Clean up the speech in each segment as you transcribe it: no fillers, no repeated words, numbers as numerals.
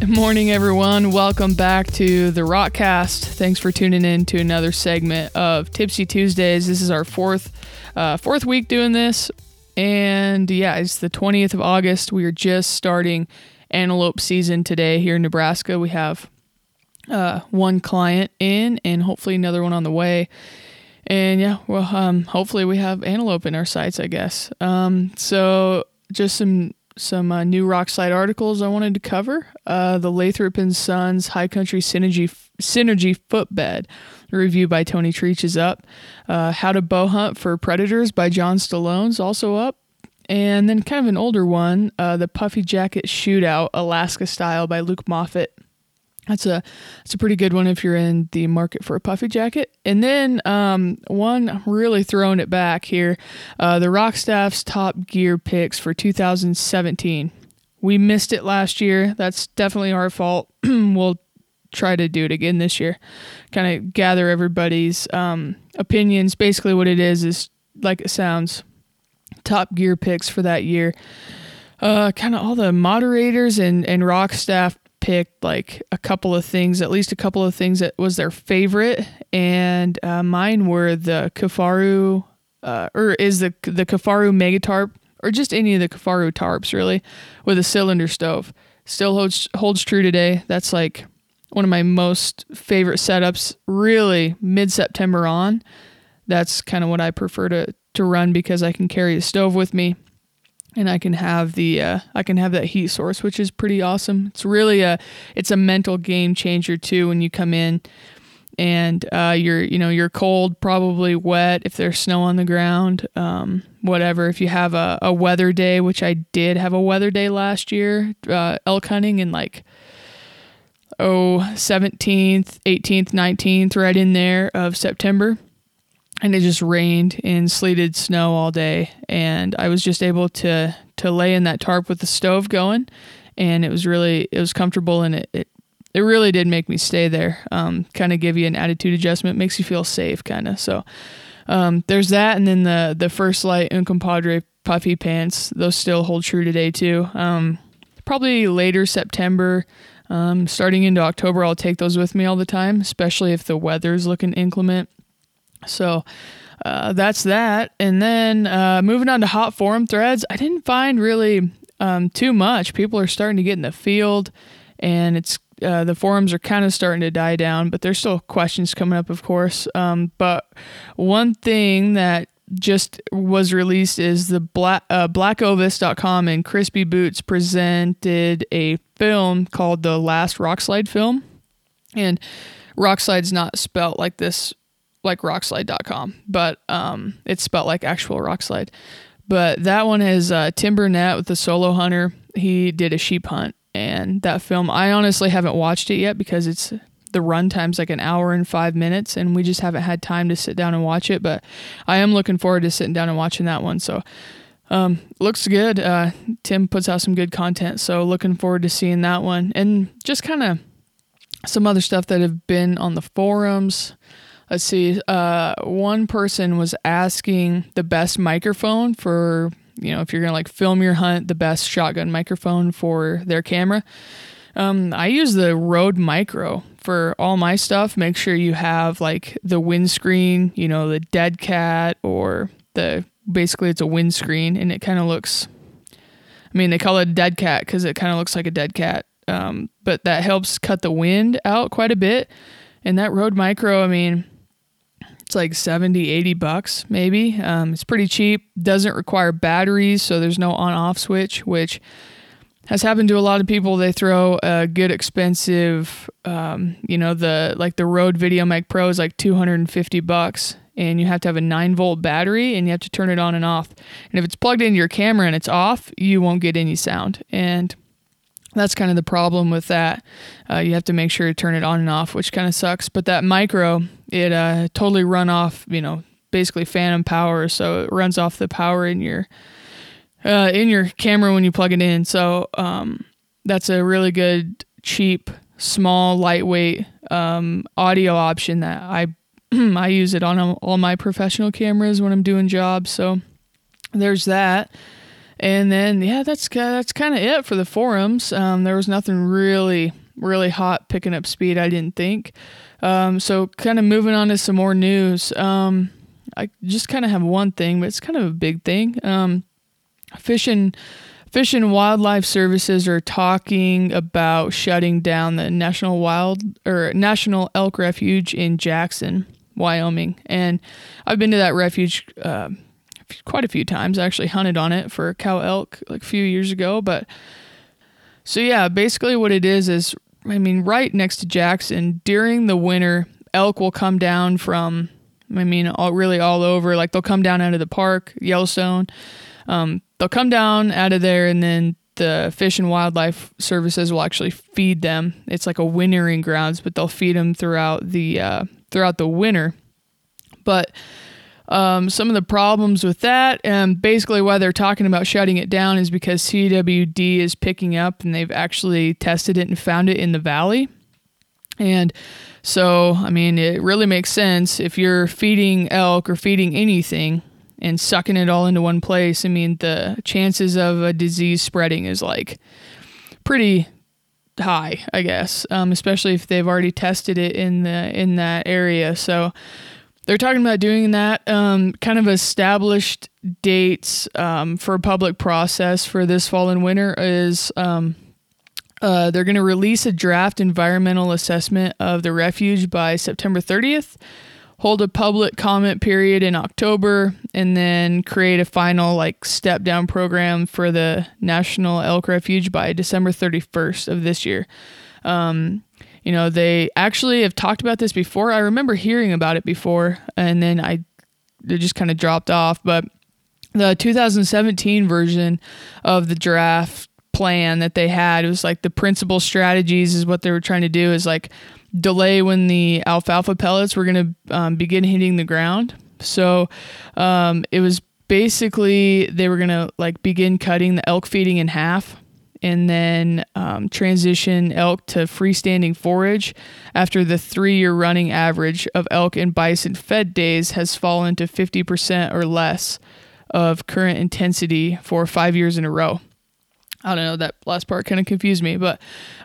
Morning, everyone. Welcome back to the Rockcast. Thanks for tuning in to another segment of Tipsy Tuesdays. This is our fourth week doing this, and yeah, it's the 20th of August. We are just starting antelope season today here in Nebraska. We have one client in, and hopefully another one on the way. And yeah, well, hopefully we have antelope in our sights, I guess. So just some new rock slide articles I wanted to cover. The Lathrop and Sons High Country Synergy Footbed review by Tony Treach is up. How to Bow Hunt for Predators by John Stallone's also up. And then kind of an older one, the Puffy Jacket Shootout Alaska Style by Luke Moffett. It's a pretty good one if you're in the market for a puffy jacket. And then one really throwing it back here, the Rock Staff's top gear picks for 2017. We missed it last year. That's definitely our fault. We'll try to do it again this year. Kind of gather everybody's opinions. Basically what it is like it sounds, top gear picks for that year. Kind of all the moderators and Rock Staff picked like a couple of things that was their favorite, and mine were the Kifaru the Kifaru Megatarp, or just any of the Kifaru tarps really, with a cylinder stove. Still holds true today. That's like one of my most favorite setups, really mid-September on. That's kind of what I prefer to run, because I can carry the stove with me. And I can have that heat source, which is pretty awesome. It's really it's a mental game changer too when you come in and you're cold, probably wet if there's snow on the ground, whatever. If you have a weather day, which I did have a weather day last year, elk hunting in 17th, 18th, 19th, right in there of September. And it just rained and sleeted snow all day, and I was just able to lay in that tarp with the stove going, and it was comfortable, and it really did make me stay there. Kind of give you an attitude adjustment, makes you feel safe, kind of. So there's that, and then the First Light Uncompadre puffy pants, those still hold true today too. Probably later September, starting into October, I'll take those with me all the time, especially if the weather's looking inclement. So that's that. And then moving on to hot forum threads, I didn't find really too much. People are starting to get in the field, and it's the forums are kind of starting to die down, but there's still questions coming up, of course. But one thing that just was released is the blackovis.com and Crispy Boots presented a film called The Last Rock Slide Film. And rock slide's not spelt like this, like rockslide.com, but it's spelled like actual rock slide. But that one is Tim Burnett with the Solo Hunter. He did a sheep hunt, and that film, I honestly haven't watched it yet because the run time's like an hour and 5 minutes, and we just haven't had time to sit down and watch it. But I am looking forward to sitting down and watching that one. So looks good. Tim puts out some good content, so looking forward to seeing that one. And just kind of some other stuff that have been on the forums. Let's see, one person was asking the best microphone for, if you're going to film your hunt, the best shotgun microphone for their camera. I use the Rode Micro for all my stuff. Make sure you have the windscreen, the dead cat, or basically it's a windscreen, and it kind of looks, they call it a dead cat because it kind of looks like a dead cat. But that helps cut the wind out quite a bit. And that Rode Micro, it's like $70-$80 maybe. It's pretty cheap. Doesn't require batteries, so there's no on-off switch, which has happened to a lot of people. They throw a good expensive, the Rode VideoMic Pro is like $250, and you have to have a 9-volt battery, and you have to turn it on and off. And if it's plugged into your camera and it's off, you won't get any sound. And that's kind of the problem with that. You have to make sure to turn it on and off, which kind of sucks. But that micro, it totally run off, basically phantom power. So it runs off the power in your camera when you plug it in. So that's a really good, cheap, small, lightweight audio option that I use it on all my professional cameras when I'm doing jobs. So there's that. And then, yeah, that's kind of it for the forums. There was nothing really, really hot picking up speed, I didn't think. So kind of moving on to some more news. I just kind of have one thing, but it's kind of a big thing. Fish and Wildlife Services are talking about shutting down the National Elk Refuge in Jackson, Wyoming. And I've been to that refuge quite a few times. I actually hunted on it for cow elk like a few years ago. But so yeah, basically what it is, I mean, right next to Jackson during the winter, elk will come down from, all over. Like they'll come down out of the park, Yellowstone. They'll come down out of there, and then the Fish and Wildlife Services will actually feed them. It's like a wintering grounds, but they'll feed them throughout the winter. But some of the problems with that, and basically why they're talking about shutting it down, is because CWD is picking up, and they've actually tested it and found it in the valley. And so, I mean, it really makes sense if you're feeding elk or feeding anything and sucking it all into one place. I mean, the chances of a disease spreading is like pretty high, I guess, especially if they've already tested it in that area. So they're talking about doing that. Kind of established dates for a public process for this fall and winter is they're going to release a draft environmental assessment of the refuge by September 30th, hold a public comment period in October, and then create a final like step down program for the National Elk Refuge by December 31st of this year. They actually have talked about this before. I remember hearing about it before, and then it just kind of dropped off. But the 2017 version of the draft plan that they had, it was like the principal strategies is what they were trying to do is like delay when the alfalfa pellets were going to begin hitting the ground. So it was basically they were going to like begin cutting the elk feeding in half, and then transition elk to freestanding forage after the 3-year running average of elk and bison fed days has fallen to 50% or less of current intensity for 5 years in a row. I don't know, that last part kind of confused me, but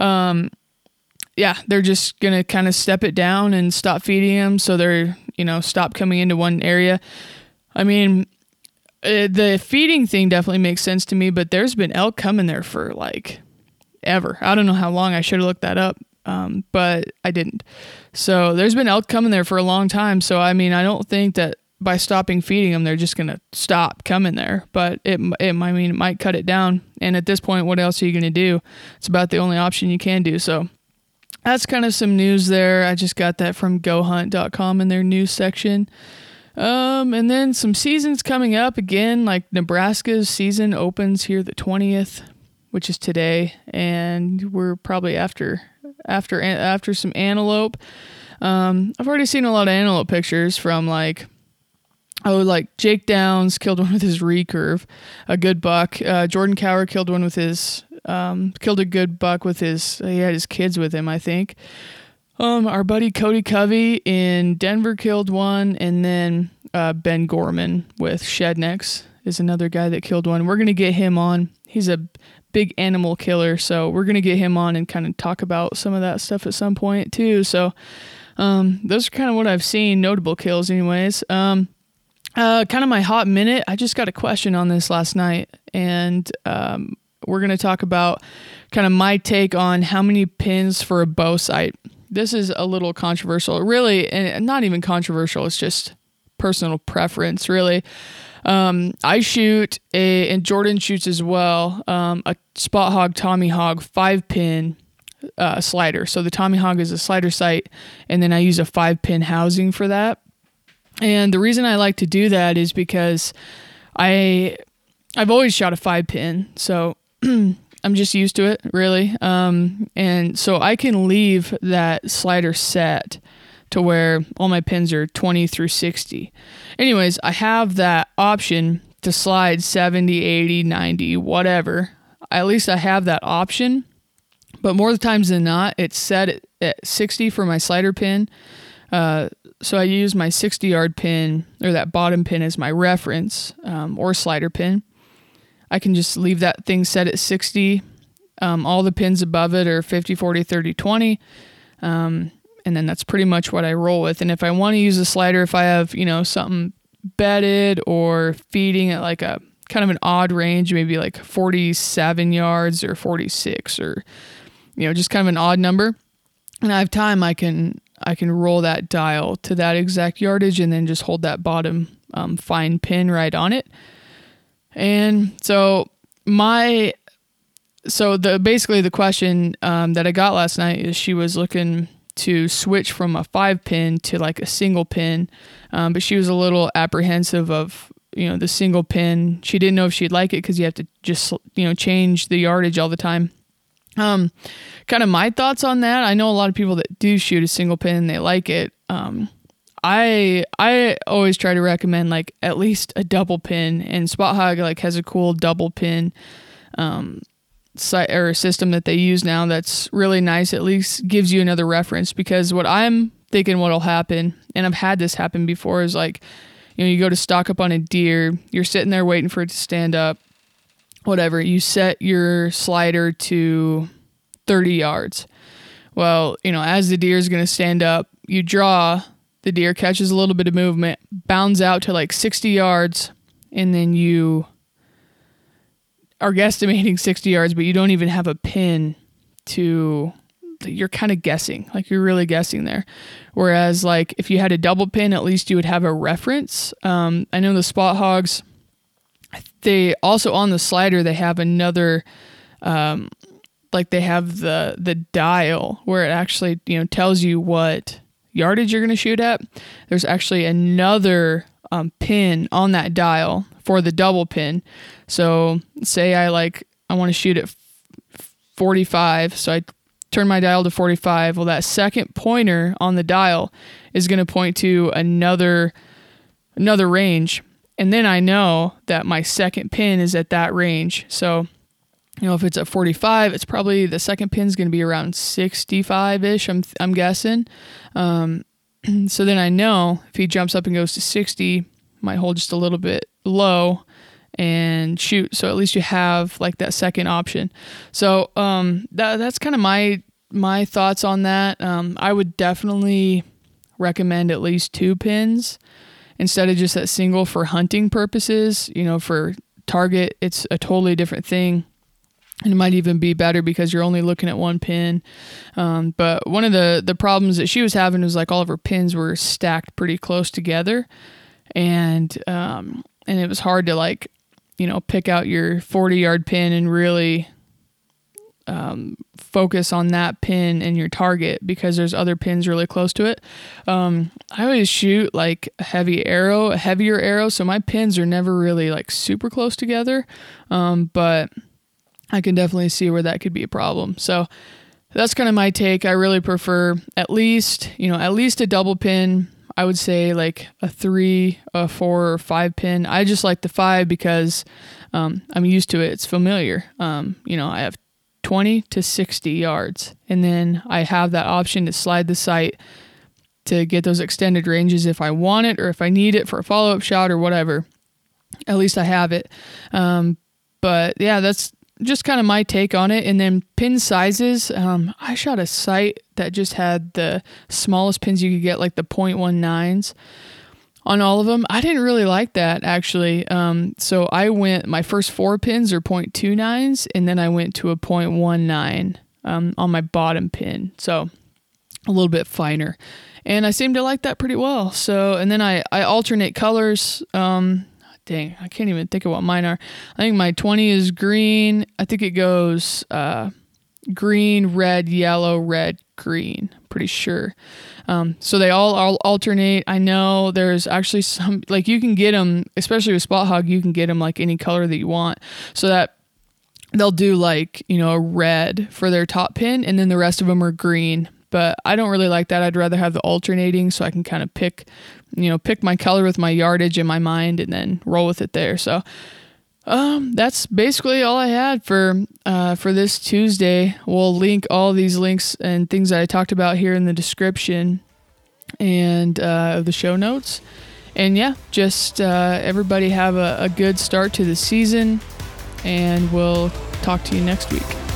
they're just going to kind of step it down and stop feeding them. So they're, stop coming into one area. I mean, the feeding thing definitely makes sense to me, but there's been elk coming there for like ever. I don't know how long. I should have looked that up, but I didn't. So there's been elk coming there for a long time. So, I mean, I don't think that by stopping feeding them, they're just going to stop coming there, but it might cut it down. And at this point, what else are you going to do? It's about the only option you can do. So that's kind of some news there. I just got that from GoHunt.com in their news section. And then some seasons coming up again, like Nebraska's season opens here the 20th, which is today. And we're probably after some antelope. I've already seen a lot of antelope pictures from like Jake Downs killed one with his recurve, a good buck. Jordan Cower killed one with his, killed a good buck with his, he had his kids with him, I think. Our buddy Cody Covey in Denver killed one, and then Ben Gorman with Shednecks is another guy that killed one. We're going to get him on. He's a big animal killer, so we're going to get him on and kind of talk about some of that stuff at some point too. So those are kind of what I've seen, notable kills anyways. Kind of my hot minute, I just got a question on this last night, and we're going to talk about kind of my take on how many pins for a bow sight. This is a little controversial, really, and not even controversial. It's just personal preference, really. I shoot and Jordan shoots as well, a Spot Hogg Tommy Hogg 5-pin slider. So the Tommy Hogg is a slider sight, and then I use a 5-pin housing for that. And the reason I like to do that is because I've always shot a 5-pin, so I'm just used to it, really. And so I can leave that slider set to where all my pins are 20 through 60. Anyways, I have that option to slide 70, 80, 90, whatever. At least I have that option. But more times than not, it's set at 60 for my slider pin. So I use my 60-yard pin, or that bottom pin, as my reference, or slider pin. I can just leave that thing set at 60. All the pins above it are 50, 40, 30, 20. And then that's pretty much what I roll with. And if I want to use a slider, if I have, something bedded or feeding at like a kind of an odd range, maybe like 47 yards or 46 or, just kind of an odd number, and I have time, I can roll that dial to that exact yardage and then just hold that bottom fine pin right on it. And basically the question that I got last night is she was looking to switch from a 5 pin to like a single pin, but she was a little apprehensive of the single pin. She didn't know if she'd like it because you have to just change the yardage all the time. Kind of my thoughts on that. I know a lot of people that do shoot a single pin and they like it. I always try to recommend like at least a double pin, and Spot Hogg like has a cool double pin system that they use now that's really nice. At least gives you another reference, because what I'm thinking what'll happen, and I've had this happen before, is like you go to stock up on a deer, you're sitting there waiting for it to stand up, whatever, you set your slider to 30 yards. Well, as the deer is going to stand up, you draw, the deer catches a little bit of movement, bounds out to like 60 yards, and then you are guesstimating 60 yards, but you don't even have a pin you're kind of guessing, like you're really guessing there. Whereas like if you had a double pin, at least you would have a reference. I know the Spot Hoggs, they also on the slider, they have another, like they have the dial where it actually, tells you what yardage you're going to shoot at. There's actually another pin on that dial for the double pin. So say I want to shoot at 45. So I turn my dial to 45. Well, that second pointer on the dial is going to point to another range. And then I know that my second pin is at that range. So, if it's at 45, it's probably the second pin's going to be around 65-ish, I'm guessing. So then I know if he jumps up and goes to 60, might hold just a little bit low and shoot. So at least you have like that second option. So that's kind of my thoughts on that. I would definitely recommend at least 2 pins instead of just that single for hunting purposes. For target, it's a totally different thing. And it might even be better because you're only looking at 1 pin. But one of the problems that she was having was like all of her pins were stacked pretty close together. And it was hard to pick out your 40-yard pin and really focus on that pin and your target because there's other pins really close to it. I always shoot like a heavier arrow, so my pins are never really like super close together. But I can definitely see where that could be a problem. So that's kind of my take. I really prefer at least a double pin. I would say like a 3, a 4, or 5 pin. I just like the 5 because I'm used to it. It's familiar. I have 20 to 60 yards, and then I have that option to slide the sight to get those extended ranges if I want it or if I need it for a follow-up shot or whatever. At least I have it. But yeah, that's just kind of my take on it. And then pin sizes, I shot a sight that just had the smallest pins you could get, like the 0.19s on all of them. I didn't really like that actually. So my first 4 pins are 0.29s, and then I went to a 0.19 on my bottom pin. So a little bit finer, and I seem to like that pretty well. So, and then I alternate colors. Dang, I can't even think of what mine are. I think my 20 is green. I think it goes green, red, yellow, red, green. Pretty sure. So they all alternate. I know there's actually some, like you can get them, especially with Spot Hogg, you can get them like any color that you want. So that they'll do like, a red for their top pin, and then the rest of them are green. But I don't really like that. I'd rather have the alternating so I can kind of pick my color with my yardage in my mind and then roll with it there. So that's basically all I had for this Tuesday. We'll link all these links and things that I talked about here in the description and the show notes. And yeah, just everybody have a good start to the season. and we'll talk to you next week.